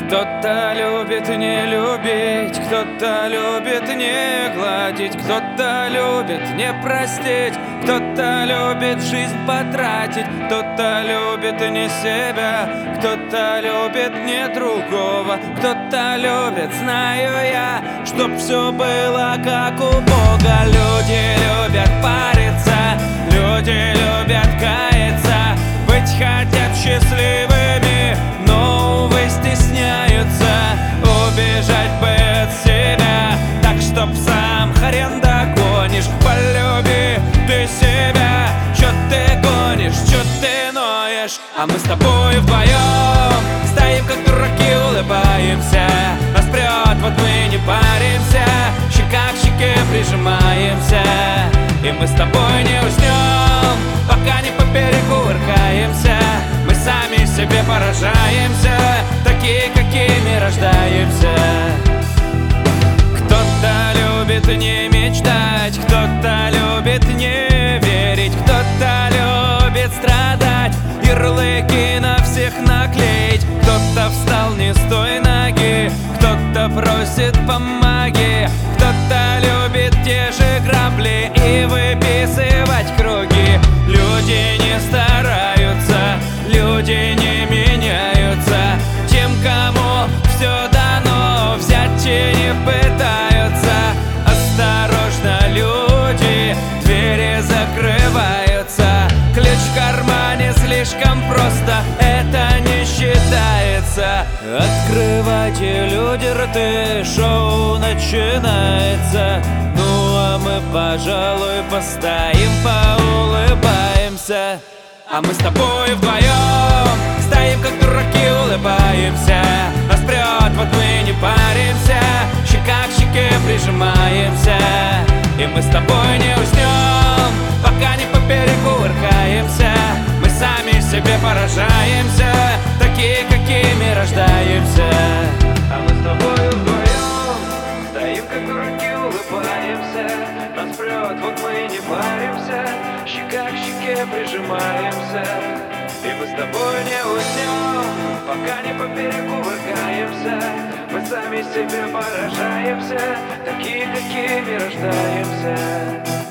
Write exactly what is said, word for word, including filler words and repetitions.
Кто-то любит не любить, кто-то любит не гладить, кто-то любит не простить, кто-то любит жизнь потратить, кто-то любит не себя, кто-то любит не другого, кто-то любит, знаю я, чтоб все было как у Бога. Люди любят париться, люди любят каяться, быть хотят счастливыми, но, увы, стесняются убежать бы от себя, так чтоб сам хрен догонишь. Полюби ты себя, чё ты гонишь, чё ты ноешь? А мы с тобой вдвоем стоим как дураки, улыбаемся, нас прет, вот мы не паримся, щека к щеке прижимаемся, и мы с тобой не уснем, пока не по берегу кувыркаемся. Мы сами себе поражаемся, такие, какими рождаемся. Кто-то любит не мечтать, кто-то любит не верить, кто-то любит страдать, ярлыки на всех наклеить. Кто-то встал не с той ноги, кто-то просит помоги, кто-то любит те же грабли и выписывать круги. Люди не стараются, люди не меняются, тем, кому все дано, взять и не пытаются. Осторожно, люди, двери закрываются, ключ в кармане слишком просто, это не считается. Открывайте, люди, рты, шоу начинается. Ну а мы, пожалуй, постоим, поулыбаемся. А мы с тобой вдвоем стоим как дураки, улыбаемся, нас прет, вот мы не паримся, щека к щеке прижимаемся, и мы с тобой не уснем, пока не по берегу кувыркаемся. Мы сами себе поражаемся, такие, какими рождаемся. А мы с тобой вдвоем стоим как дураки, улыбаемся, нас прет, вот мы не паримся, щека к щеке прижимаемся, и мы с тобой не уснем, пока не по берегу кувыркаемся. Мы сами себе поражаемся, такие, какими рождаемся.